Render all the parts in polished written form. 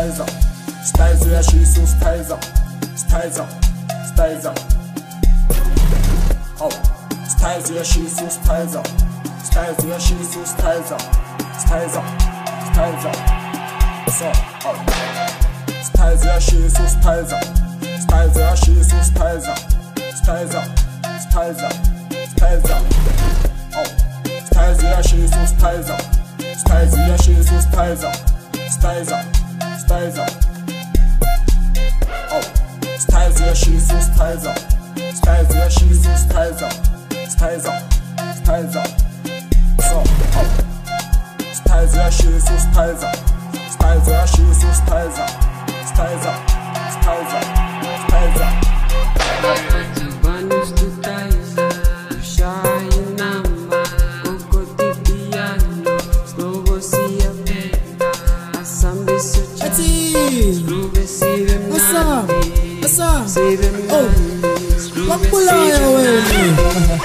styles up, styles yeah she so styles up, styles up, styles up. Oh, styles yeah she so styles up, styles yeah she so styles up, styles up, styles up. So oh, styles yeah she so styles up, styles yeah she so styles up, styles up, styles up, styles up. Oh, styles yeah she so styles up, styles yeah she so styles up, styles up, styles up. Oh, styles yeah she so styles up, styles yeah she so styles up, styles up, styles up. So oh, styles yeah she so styles up, styles yeah she so styles up, styles up, styles up, styles up. Banos do Taisa, Shai Nama, Coco de Piano, Slovo se apena, a Sambi Suchati, Slove se remnandi, se remnandi, Slove se remnandi.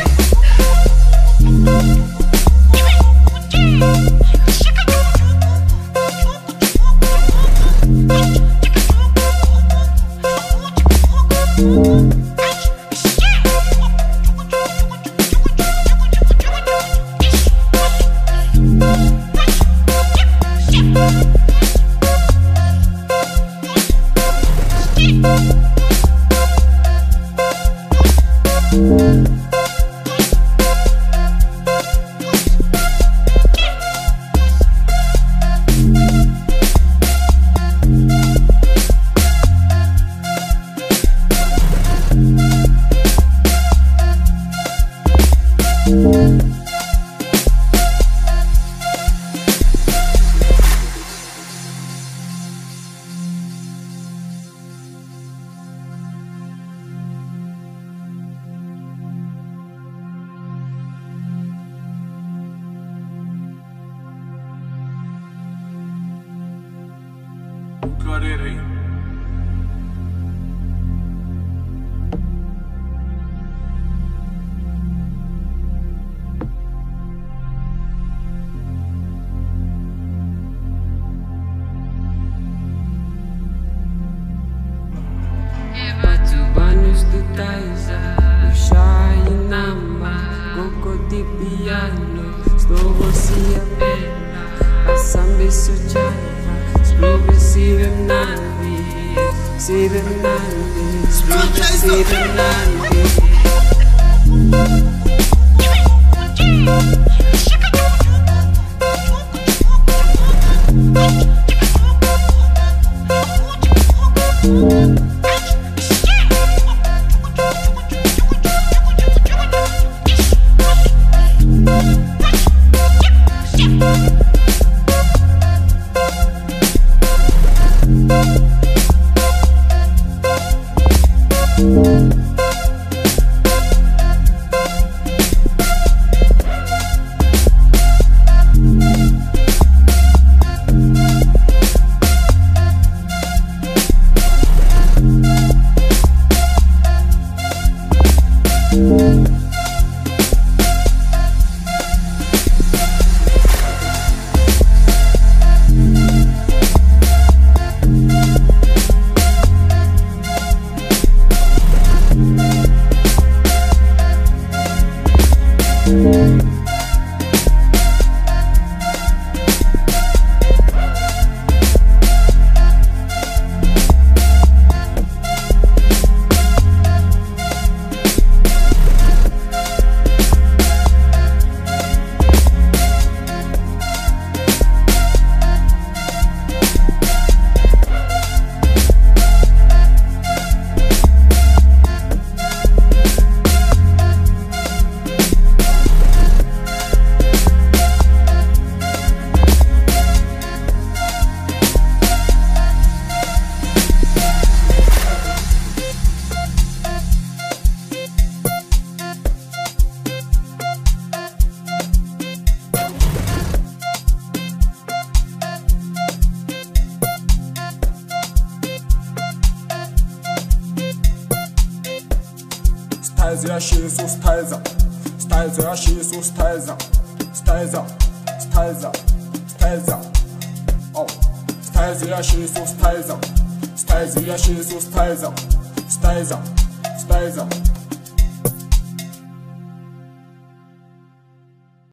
Banos do Taisa, Shai Nama, Coco de Piano, Slovo se apena, a Sambi Suchati, Slove se remnandi, se remnandi, Slove se remnandi. Styles yeah she so styles up, styles yeah she so styles up, styles up, styles up, styles up. Oh, styles ya shi so styles up, styles ya shi so styles up, styles up, styles up.